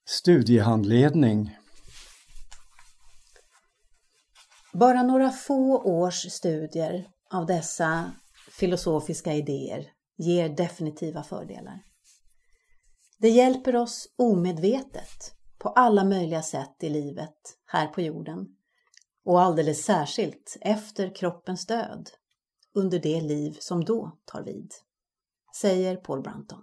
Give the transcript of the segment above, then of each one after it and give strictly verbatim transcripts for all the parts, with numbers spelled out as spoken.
Studiehandledning. Bara några få års studier av dessa filosofiska idéer ger definitiva fördelar. Det hjälper oss omedvetet på alla möjliga sätt i livet här på jorden och alldeles särskilt efter kroppens död under det liv som då tar vid, säger Paul Brunton.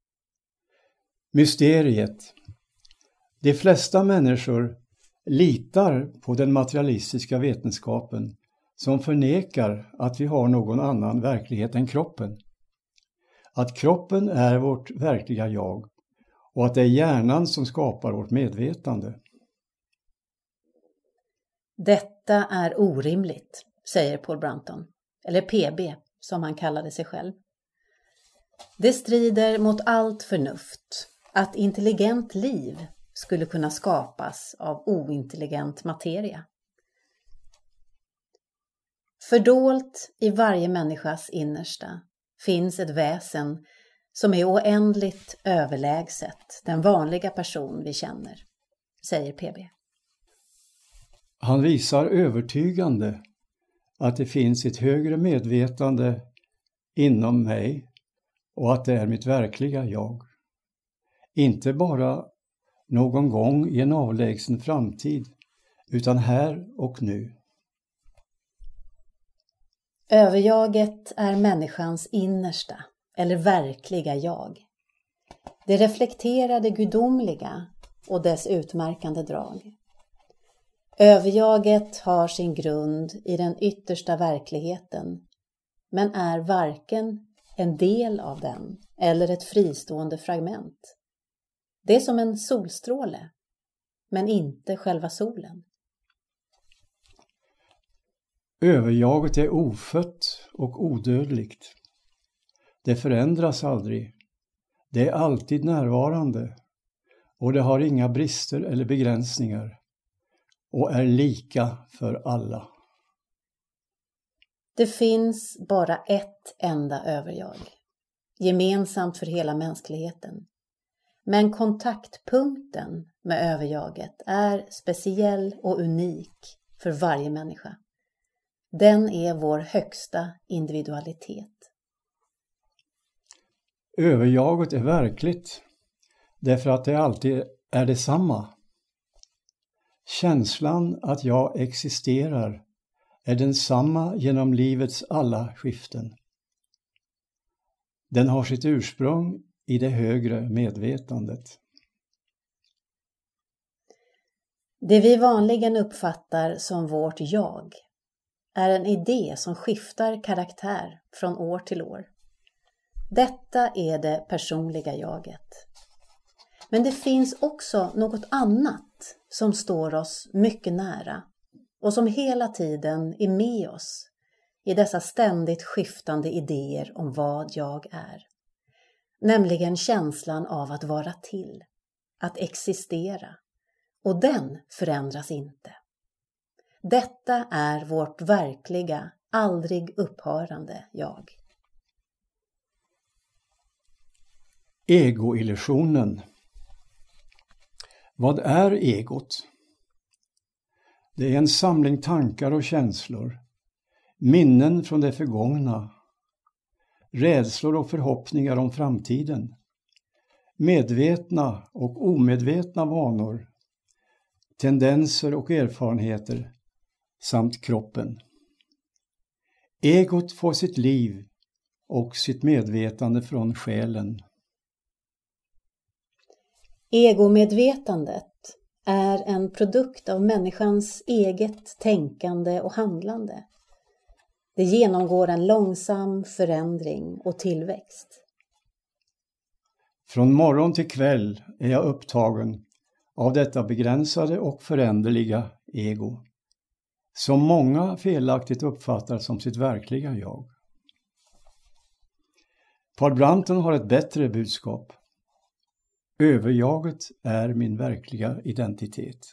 Mysteriet. De flesta människor litar på den materialistiska vetenskapen som förnekar att vi har någon annan verklighet än kroppen. Att kroppen är vårt verkliga jag och att det är hjärnan som skapar vårt medvetande. Detta är orimligt, säger Paul Brunton, eller P B som han kallade sig själv. Det strider mot allt förnuft att intelligent liv skulle kunna skapas av ointelligent materia. Fördolt i varje människas innersta finns ett väsen som är oändligt överlägset den vanliga person vi känner, säger P B. Han visar övertygande att det finns ett högre medvetande inom mig och att det är mitt verkliga jag. Inte bara någon gång i en avlägsen framtid, utan här och nu. Överjaget är människans innersta eller verkliga jag. Det reflekterar det gudomliga och dess utmärkande drag. Överjaget har sin grund i den yttersta verkligheten, men är varken en del av den eller ett fristående fragment. Det är som en solstråle, men inte själva solen. Överjaget är ofött och odödligt. Det förändras aldrig. Det är alltid närvarande och det har inga brister eller begränsningar och är lika för alla. Det finns bara ett enda överjag, gemensamt för hela mänskligheten. Men kontaktpunkten med överjaget är speciell och unik för varje människa. Den är vår högsta individualitet. Överjaget är verkligt därför att det alltid är detsamma. Känslan att jag existerar är densamma genom livets alla skiften. Den har sitt ursprung i det högre medvetandet. Det vi vanligen uppfattar som vårt jag är en idé som skiftar karaktär från år till år. Detta är det personliga jaget. Men det finns också något annat som står oss mycket nära och som hela tiden är med oss i dessa ständigt skiftande idéer om vad jag är. Nämligen känslan av att vara till, att existera. Och den förändras inte. Detta är vårt verkliga, aldrig upphörande jag. Egoillusionen. Vad är egot? Det är en samling tankar och känslor, minnen från det förgångna, rädslor och förhoppningar om framtiden, medvetna och omedvetna vanor, tendenser och erfarenheter samt kroppen. Egot får sitt liv och sitt medvetande från själen. Egomedvetandet är en produkt av människans eget tänkande och handlande. Det genomgår en långsam förändring och tillväxt. Från morgon till kväll är jag upptagen av detta begränsade och föränderliga ego, som många felaktigt uppfattar som sitt verkliga jag. Paul Brunton har ett bättre budskap. Överjaget är min verkliga identitet.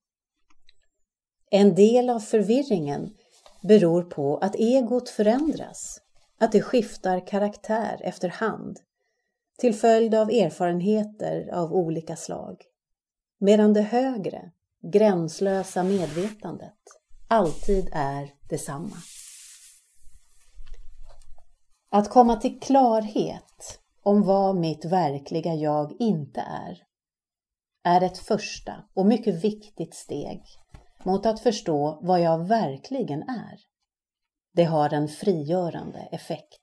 En del av förvirringen beror på att egot förändras, att det skiftar karaktär efterhand till följd av erfarenheter av olika slag. medan det högre, gränslösa medvetandet alltid är detsamma. Att komma till klarhet om vad mitt verkliga jag inte är, är ett första och mycket viktigt steg mot att förstå vad jag verkligen är. Det har en frigörande effekt.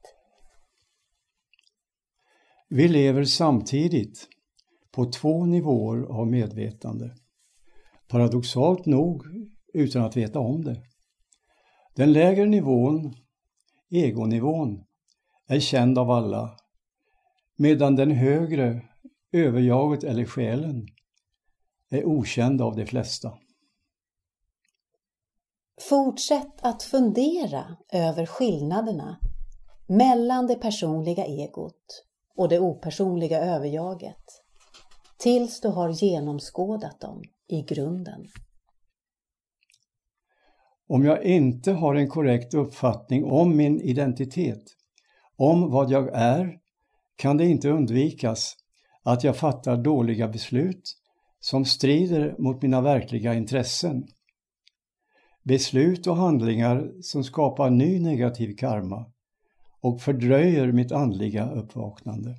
Vi lever samtidigt på två nivåer av medvetande. Paradoxalt nog utan att veta om det. Den lägre nivån, egonivån, är känd av alla, medan den högre, överjaget eller själen, är okänd av de flesta. Fortsätt att fundera över skillnaderna mellan det personliga egot och det opersonliga överjaget tills du har genomskådat dem i grunden. Om jag inte har en korrekt uppfattning om min identitet, om vad jag är, kan det inte undvikas att jag fattar dåliga beslut som strider mot mina verkliga intressen. Beslut och handlingar som skapar ny negativ karma och fördröjer mitt andliga uppvaknande.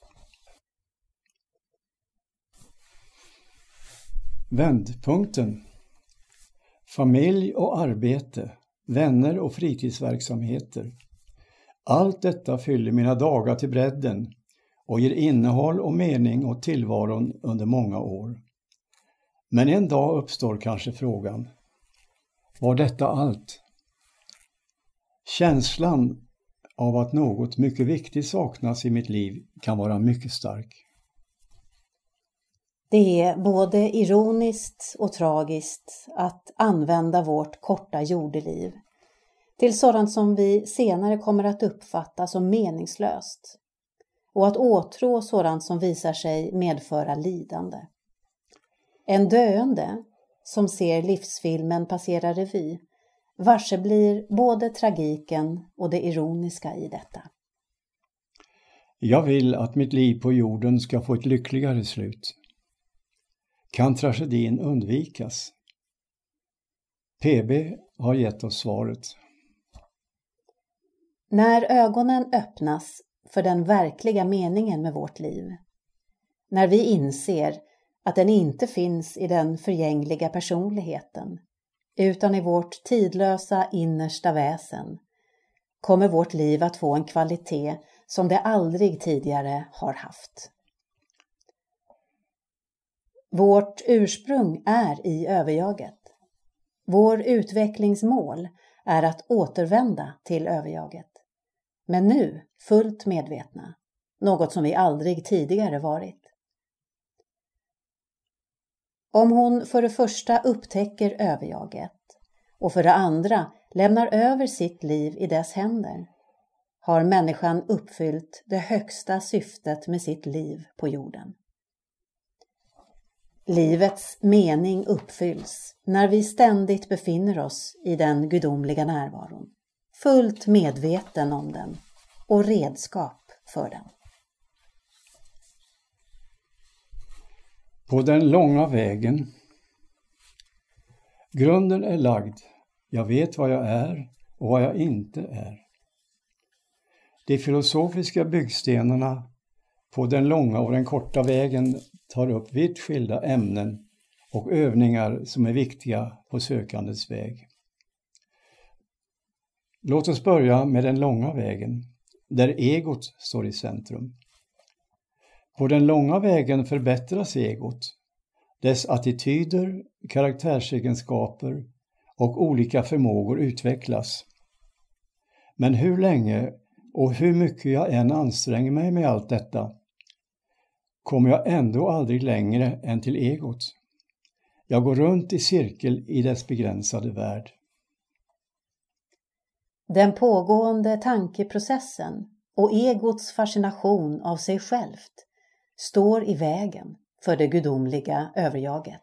Vändpunkten. Familj och arbete, vänner och fritidsverksamheter. Allt detta fyller mina dagar till bredden och ger innehåll och mening åt tillvaron under många år. Men en dag uppstår kanske frågan: var detta allt? Känslan av att något mycket viktigt saknas i mitt liv kan vara mycket stark. Det är både ironiskt och tragiskt att använda vårt korta jordeliv till sådant som vi senare kommer att uppfatta som meningslöst och att åtrå sådant som visar sig medföra lidande. En döende som ser livsfilmen passera revy varse blir både tragiken och det ironiska i detta. Jag vill att mitt liv på jorden ska få ett lyckligare slut. Kan tragedin undvikas? P B har gett oss svaret. När ögonen öppnas för den verkliga meningen med vårt liv, när vi inser att den inte finns i den förgängliga personligheten, utan i vårt tidlösa innersta väsen, kommer vårt liv att få en kvalitet som det aldrig tidigare har haft. Vårt ursprung är i överjaget. Vår utvecklingsmål är att återvända till överjaget. Men nu fullt medvetna, något som vi aldrig tidigare varit. Om hon för det första upptäcker överjaget och för det andra lämnar över sitt liv i dess händer, har människan uppfyllt det högsta syftet med sitt liv på jorden. Livets mening uppfylls när vi ständigt befinner oss i den gudomliga närvaron, fullt medveten om den och redskap för den. På den långa vägen. Grunden är lagd. Jag vet vad jag är och vad jag inte är. De filosofiska byggstenarna på den långa och den korta vägen tar upp vitt skilda ämnen och övningar som är viktiga på sökandets väg. Låt oss börja med den långa vägen, där egot står i centrum. På den långa vägen förbättras egot, dess attityder, karaktärsegenskaper och olika förmågor utvecklas. Men hur länge och hur mycket jag än anstränger mig med allt detta, kommer jag ändå aldrig längre än till egot. Jag går runt i cirkel i dess begränsade värld. Den pågående tankeprocessen och egots fascination av sig självt står i vägen för det gudomliga överjaget.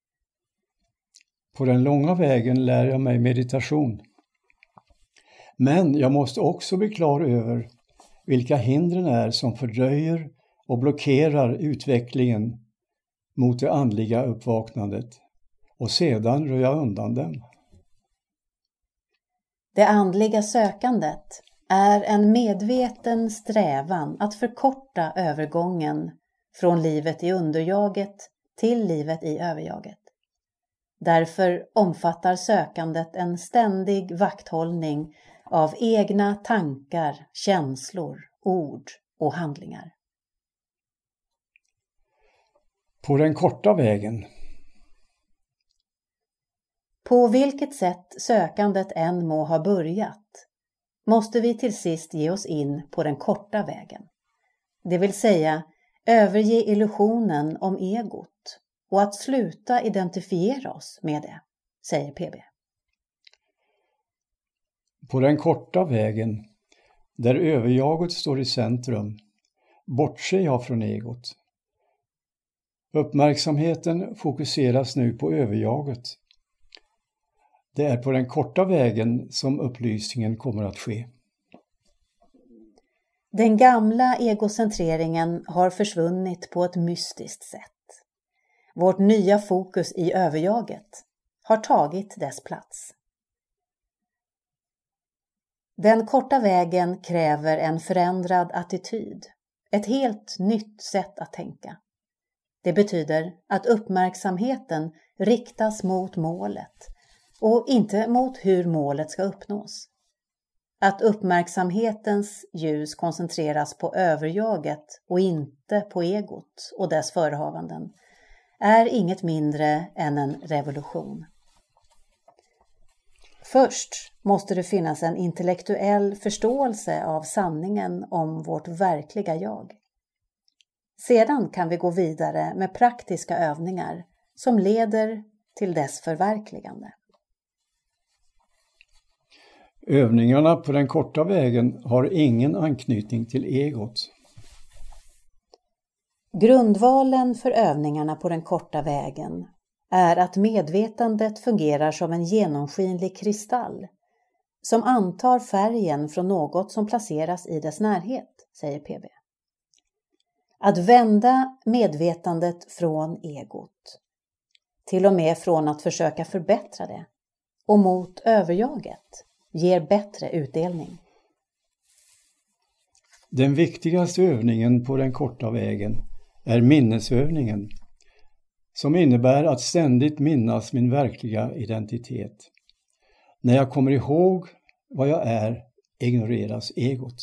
På den långa vägen lär jag mig meditation. Men jag måste också bli klar över vilka hindren är som fördröjer och blockerar utvecklingen mot det andliga uppvaknandet och sedan röja undan dem. Det andliga sökandet är en medveten strävan att förkorta övergången från livet i underjaget till livet i överjaget. Därför omfattar sökandet en ständig vakthållning av egna tankar, känslor, ord och handlingar. På den korta vägen. På vilket sätt sökandet än må ha börjat, måste vi till sist ge oss in på den korta vägen. Det vill säga överge illusionen om egot och att sluta identifiera oss med det, säger P B. På den korta vägen, där överjaget står i centrum, bortser jag från egot. Uppmärksamheten fokuseras nu på överjaget. Det är på den korta vägen som upplysningen kommer att ske. Den gamla egocentreringen har försvunnit på ett mystiskt sätt. Vårt nya fokus i överjaget har tagit dess plats. Den korta vägen kräver en förändrad attityd, ett helt nytt sätt att tänka. Det betyder att uppmärksamheten riktas mot målet och inte mot hur målet ska uppnås. Att uppmärksamhetens ljus koncentreras på överjaget och inte på egot och dess förehavanden är inget mindre än en revolution. Först måste det finnas en intellektuell förståelse av sanningen om vårt verkliga jag. Sedan kan vi gå vidare med praktiska övningar som leder till dess förverkligande. Övningarna på den korta vägen har ingen anknytning till egot. Grundvalen för övningarna på den korta vägen är att medvetandet fungerar som en genomskinlig kristall som antar färgen från något som placeras i dess närhet, säger P B. Att vända medvetandet från egot, till och med från att försöka förbättra det, och mot överjaget ger bättre utdelning. Den viktigaste övningen på den korta vägen är minnesövningen, som innebär att ständigt minnas min verkliga identitet. När jag kommer ihåg vad jag är, ignoreras egot.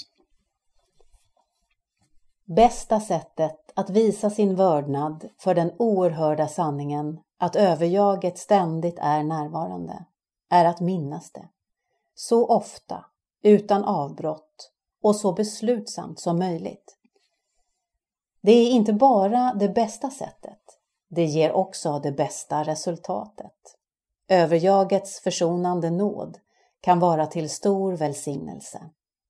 Bästa sättet att visa sin vördnad för den oerhörda sanningen att överjaget ständigt är närvarande är att minnas det. Så ofta, utan avbrott och så beslutsamt som möjligt. Det är inte bara det bästa sättet, det ger också det bästa resultatet. Överjagets försonande nåd kan vara till stor välsignelse.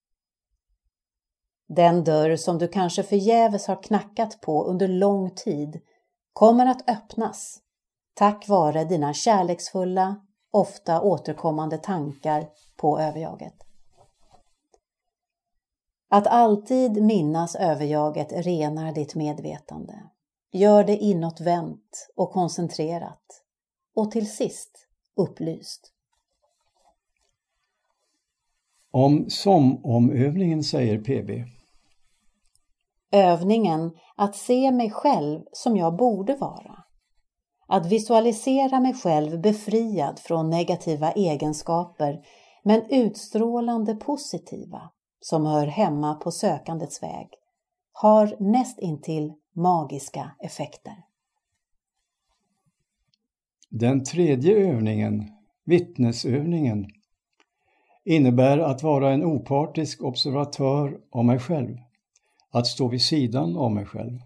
Den dörr som du kanske förgäves har knackat på under lång tid kommer att öppnas tack vare dina kärleksfulla, ofta återkommande tankar på överjaget. Att alltid minnas överjaget renar ditt medvetande. Gör det inåtvänt och koncentrerat. Och till sist upplyst. Om som-omövningen säger P B. Övningen att se mig själv som jag borde vara. Att visualisera mig själv befriad från negativa egenskaper men utstrålande positiva som hör hemma på sökandets väg har nästintill magiska effekter. Den tredje övningen, vittnesövningen, innebär att vara en opartisk observatör av mig själv, att stå vid sidan av mig själv.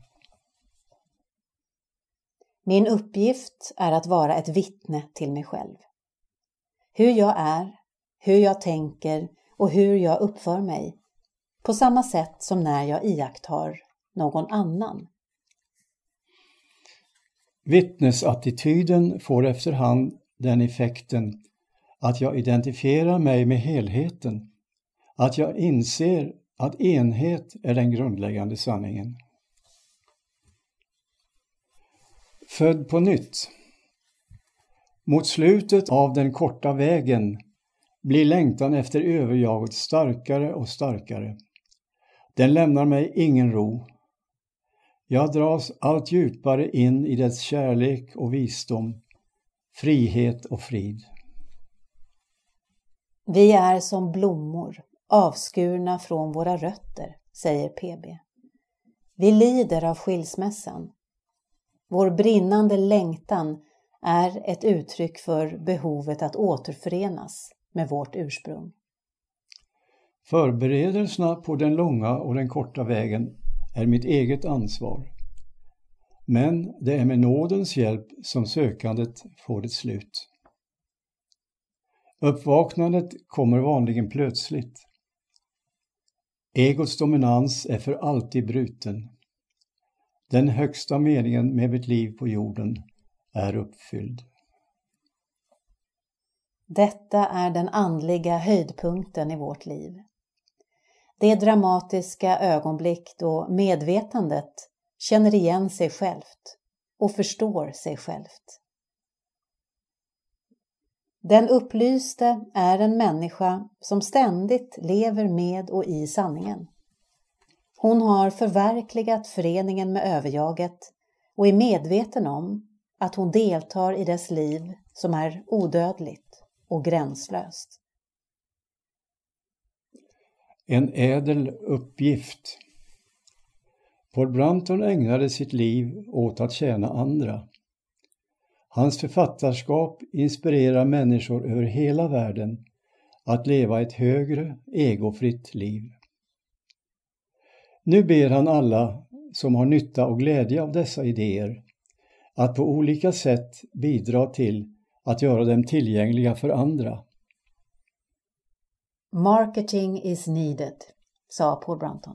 Min uppgift är att vara ett vittne till mig själv. Hur jag är, hur jag tänker och hur jag uppför mig, på samma sätt som när jag iakttar någon annan. Vittnesattityden får efterhand den effekten att jag identifierar mig med helheten, att jag inser att enhet är den grundläggande sanningen. Född på nytt. Mot slutet av den korta vägen blir längtan efter överjaget starkare och starkare. Den lämnar mig ingen ro. Jag dras allt djupare in i dess kärlek och visdom, frihet och frid. Vi är som blommor, avskurna från våra rötter, säger P B. Vi lider av skilsmässan. Vår brinnande längtan är ett uttryck för behovet att återförenas med vårt ursprung. Förberedelserna på den långa och den korta vägen är mitt eget ansvar. Men det är med nådens hjälp som sökandet får ett slut. Uppvaknandet kommer vanligen plötsligt. Egots dominans är för alltid bruten. Den högsta meningen med mitt liv på jorden är uppfylld. Detta är den andliga höjdpunkten i vårt liv. Det dramatiska ögonblick då medvetandet känner igen sig självt och förstår sig självt. Den upplyste är en människa som ständigt lever med och i sanningen. Hon har förverkligat föreningen med överjaget och är medveten om att hon deltar i dess liv som är odödligt och gränslöst. En ädel uppgift. Paul Brunton ägnade sitt liv åt att tjäna andra. Hans författarskap inspirerar människor över hela världen att leva ett högre, egofritt liv. Nu ber han alla som har nytta och glädje av dessa idéer att på olika sätt bidra till att göra dem tillgängliga för andra. Marketing is needed, sa Paul Brunton.